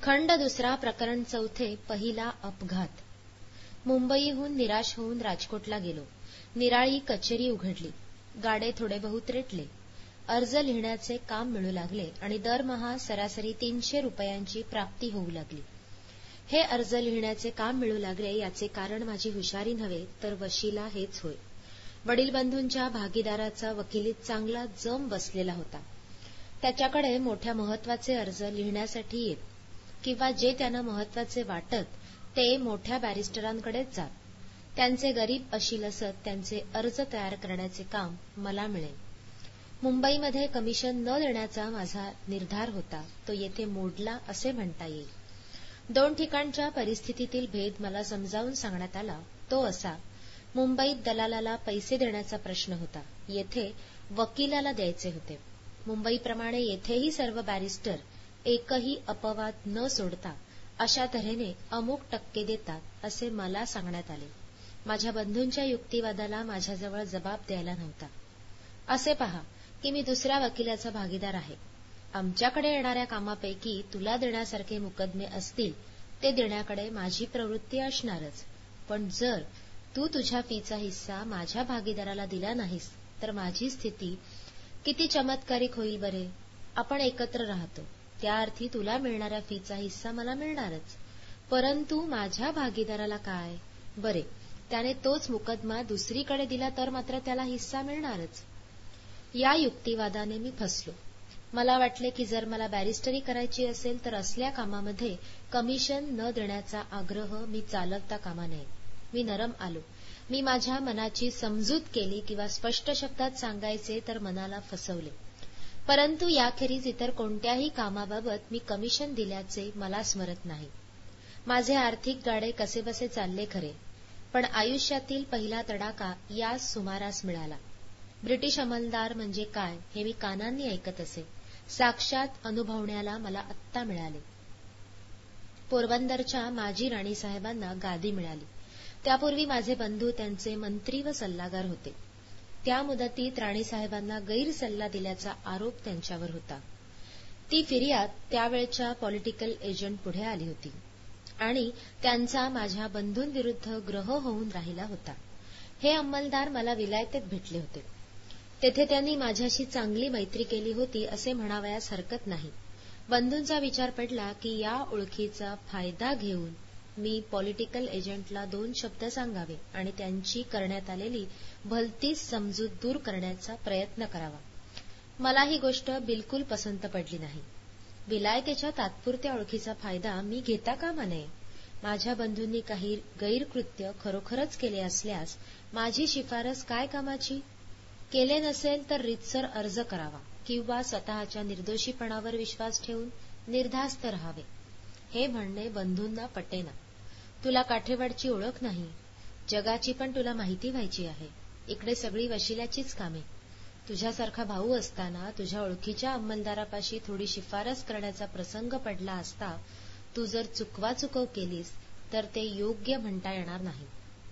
खंड दुसरा, प्रकरण चौथे, पहिला अपघात. मुंबईहून निराश होऊन राजकोटला गेलो. निराळी कचेरी उघडली. गाडे थोडे बहुत रेटले. अर्ज लिहिण्याचे काम मिळू लागले आणि दरमहा सरासरी 300 रुपयांची प्राप्ती होऊ लागली. हे अर्ज लिहिण्याचे काम मिळू लागले याचे कारण माझी हुशारी नव्हे तर वशिला हेच होय. वडील बंधूंच्या भागीदाराचा वकिलीत चांगला जम बसलेला होता. त्याच्याकडे मोठ्या महत्वाचे अर्ज लिहिण्यासाठी येत किंवा जे त्यांना महत्वाचे वाटत ते मोठ्या बॅरिस्टरांकडेच जात. त्यांचे गरीब अशील असत त्यांचे अर्ज तयार करण्याचे काम मला मिळेल. मुंबईमध्ये कमिशन न देण्याचा माझा निर्धार होता तो येथे मोडला असे म्हणता येईल. 2 ठिकाणच्या परिस्थितीतील भेद मला समजावून सांगण्यात आला. तो असा, मुंबईत दलालाला पैसे देण्याचा प्रश्न होता, येथे वकिलाला द्यायचे होते. मुंबईप्रमाणे येथेही सर्व बॅरिस्टर एकही अपवाद न सोडता अशा तऱ्हेने अमुक टक्के देतात असे मला सांगण्यात आले. माझ्या बंधूंच्या युक्तिवादाला माझ्याजवळ जबाब द्यायला नव्हता. असे पहा की मी दुसऱ्या वकिलाचा भागीदार आहे. आमच्याकडे येणाऱ्या कामापैकी तुला देण्यासारखे मुकदमे असतील ते देण्याकडे माझी प्रवृत्ती असणारच. पण जर तू तुझ्या फीचा हिस्सा माझ्या भागीदाराला दिला नाहीस तर माझी स्थिती किती चमत्कारिक होईल बरे. आपण एकत्र राहतो त्या अर्थी तुला मिळणाऱ्या फीचा हिस्सा मला मिळणारच. परंतु माझ्या भागीदाराला काय बरे, त्याने तोच मुकदमा दुसरीकडे दिला तर मात्र त्याला हिस्सा मिळणारच. या युक्तिवादाने मी फसलो. मला वाटले की जर मला बॅरिस्टरी करायची असेल तर असल्या कामामध्ये कमिशन न देण्याचा आग्रह मी चालवता कामा नये. मी नरम आलो. मी माझ्या मनाची समजूत केली किंवा स्पष्ट शब्दात सांगायचे तर मनाला फसवले. परंतु याखेरीज इतर कोणत्याही कामाबाबत मी कमिशन दिल्याचे मला स्मरत नाही. माझे आर्थिक गाडे कसेबसे चालले खरे, पण आयुष्यातील पहिला तडाखा याच सुमारास मिळाला. ब्रिटिश अंमलदार म्हणजे काय हे मी कानांनी ऐकत असे. साक्षात अनुभवण्याला मला आत्ता मिळाले. पोरबंदरच्या माजी राणीसाहेबांना गादी मिळाली. त्यापूर्वी माझे बंधू त्यांचे मंत्री व सल्लागार होते. त्या मुदतीत राणीसाहेबांना गैरसल्ला दिल्याचा आरोप त्यांच्यावर होता. ती फिर्याद त्यावेळच्या पॉलिटिकल एजंट पुढे आली होती आणि त्यांचा माझ्या बंधूंविरुद्ध ग्रह होऊन राहिला होता. हे अंमलदार मला विलायतेत भेटले होते. तेथे त्यांनी माझ्याशी चांगली मैत्री केली होती असे म्हणावयास हरकत नाही. बंधूंचा विचार पडला की या ओळखीचा फायदा घेऊन मी पॉलिटिकल एजंटला 2 शब्द सांगावे आणि त्यांची करण्यात आलेली भलतीच समजूत दूर करण्याचा प्रयत्न करावा. मला ही गोष्ट बिलकुल पसंत पडली नाही. विलायतेच्या तात्पुरत्या ओळखीचा फायदा मी घेता कामा नये. माझ्या बंधूंनी काही गैरकृत्य खरोखरच केले असल्यास माझी शिफारस काय कामाची. केले नसेल तर रीतसर अर्ज करावा किंवा स्वतःच्या निर्दोषीपणावर विश्वास ठेवून निर्धास्त राहावे. हे म्हणणे बंधूंना पटेना. तुला काठेवाडची ओळख नाही, जगाची पण तुला माहिती व्हायची आहे. इकडे सगळी वशिल्याचीच कामे. तुझ्यासारखा भाऊ असताना तुझ्या ओळखीच्या अंमलदारापाशी थोडी शिफारस करण्याचा प्रसंग पडला असता तू जर चुकवाचुकव केलीस तर ते योग्य म्हणता येणार नाही.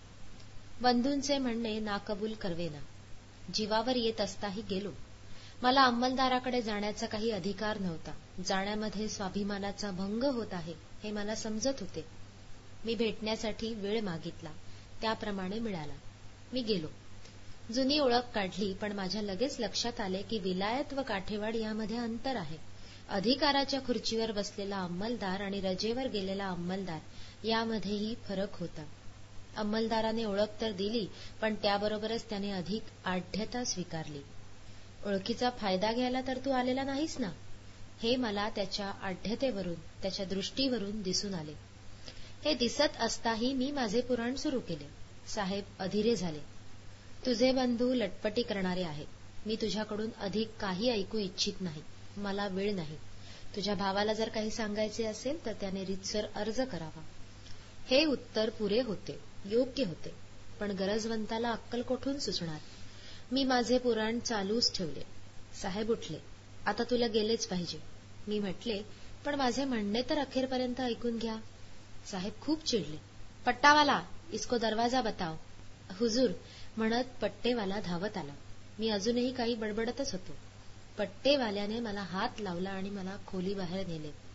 बंधूंचे म्हणणे नाकबूल करवेना. जीवावर येत असताही गेलो. मला अंमलदाराकडे जाण्याचा काही अधिकार नव्हता. जाण्यामध्ये स्वाभिमानाचा भंग होत आहे हे मला समजत होते. मी भेटण्यासाठी वेळ मागितला, त्याप्रमाणे मिळाला. मी गेलो. जुनी ओळख काढली, पण माझ्या लगेच लक्षात आले की विलायत व काठेवाड यामध्ये अंतर आहे. अधिकाराच्या खुर्चीवर बसलेला अंमलदार आणि रजेवर गेलेला अंमलदार यामध्येही फरक होता. अंमलदाराने ओळख तर दिली, पण त्याबरोबरच त्याने अधिक आढ्यता स्वीकारली. ओळखीचा फायदा घ्यायला तर तू आलेला नाहीस ना, हे मला त्याच्या आढ्यतेवरून त्याच्या दृष्टीवरून दिसून आले. हे दिसत असताही मी माझे पुराण सुरू केले. साहेब अधीरे झाले. तुझे बंधू लटपटी करणारे आहेत. मी तुझ्याकडून अधिक काही ऐकू इच्छित नाही. मला वेळ नाही. तुझ्या भावाला जर काही सांगायचे असेल तर त्याने रीतसर अर्ज करावा. हे उत्तर पुरे होते, योग्य होते, पण गरजवंताला अक्कल कोठून सुचणार. मी माझे पुराण चालूच ठेवले. साहेब उठले. आता तुला गेलेच पाहिजे. मी म्हटले, पण माझे म्हणणे तर अखेरपर्यंत ऐकून घ्या. साहेब खूप चिडले. पट्टावाला, इसको दरवाजा बताओ. हुजूर म्हणत पट्टेवाला धावत आला. मी अजूनही काही बडबडतच होतो. पट्टेवाल्याने मला हात लावला आणि मला खोलीबाहेर नेले.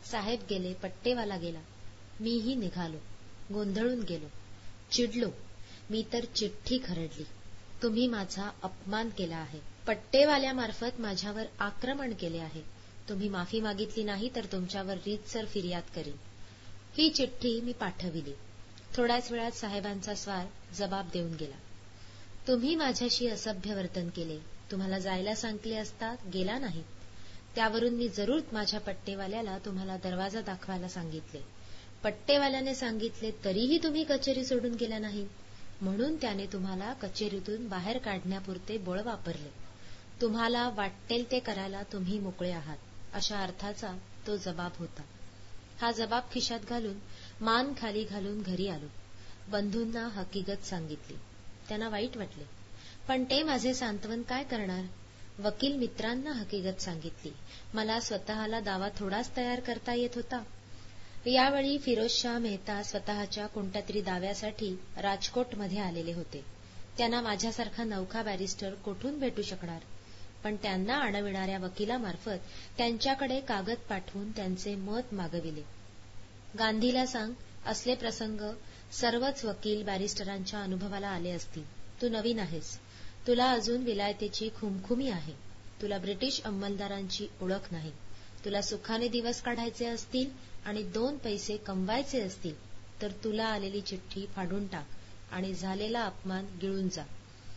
साहेब गेले, पट्टेवाला गेला. मीही निघालो. गोंधळून गेलो, चिडलो. मी तर चिठ्ठी खरडली. तुम्ही माझा अपमान केला आहे. पट्टेवाल्यामार्फत माझ्यावर आक्रमण केले आहे. तुम्ही माफी मागितली नाही तर तुमच्यावर रीतसर फिर्याद करीन. ही चिठ्ठी मी पाठविली. थोड्याच वेळात साहेबांचा स्वार जबाब देऊन गेला. तुम्ही माझ्याशी असभ्य वर्तन केले. तुम्हाला जायला सांगितले असता गेला नाही. त्यावरून मी जरूर माझ्या पट्टेवाल्याला तुम्हाला दरवाजा दाखवायला सांगितले. पट्टेवाल्याने सांगितले तरीही तुम्ही कचेरी सोडून गेला नाही. म्हणून त्याने तुम्हाला कचेरीतून बाहेर काढण्यापुरते बळ वापरले. तुम्हाला वाटेल ते करायला तुम्ही मोकळे आहात, अशा अर्थाचा तो जबाब होता. हा जबाब खिशात घालून, मान खाली घालून घरी आलो. बंधूंना हकीकत सांगितली. त्यांना वाईट वाटले, पण ते माझे सांत्वन काय करणार. वकील मित्रांना हकीकत सांगितली. मला स्वतःला दावा थोडाच तयार करता येत होता. यावेळी फिरोजशाह मेहता स्वतःच्या कोणत्यातरी दाव्यासाठी राजकोटमध्ये आलेले होते. त्यांना माझ्यासारखा नवखा बॅरिस्टर कोठून भेटू शकणार. पण त्यांना अडविणाऱ्या वकिलामार्फत त्यांच्याकडे कागद पाठवून त्यांचे मत मागविले. गांधीला सांग, असले प्रसंग सर्वच वकील बॅरिस्टरांच्या अनुभवाला आले असतील. तू नवीन आहेस. तुला अजून विलायतेची खुमखुमी आहे. तुला ब्रिटिश अंमलदारांची ओळख नाही. तुला सुखाने दिवस काढायचे असतील आणि 2 पैसे कमवायचे असतील तर तुला आलेली चिठ्ठी फाडून टाक आणि झालेला अपमान गिळून जा.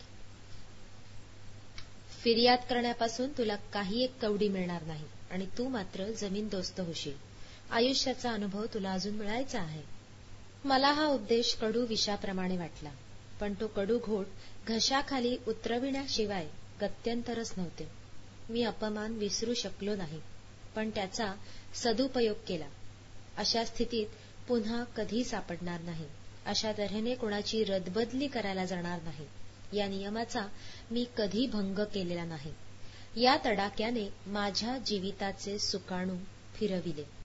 फिर्याद करण्यापासून तुला काही एक कवडी मिळणार नाही आणि तू मात्र जमीनदोस्त होशील. आयुष्याचा अनुभव तुला अजून मिळायचा आहे. मला हा उपदेश कडू विषाप्रमाणे वाटला, पण तो कडू घोट घशाखाली उतरविण्याशिवाय गत्यंतरच नव्हते. मी अपमान विसरू शकलो नाही, पण त्याचा सदुपयोग केला. अशा स्थितीत पुन्हा कधी सापडणार नाही. अशा तऱ्हेने कोणाची रदबदली करायला जाणार नाही. या नियमाचा मी कधी भंग केलेला नाही. या तडाख्याने माझ्या जीविताचे सुकाणू फिरविले.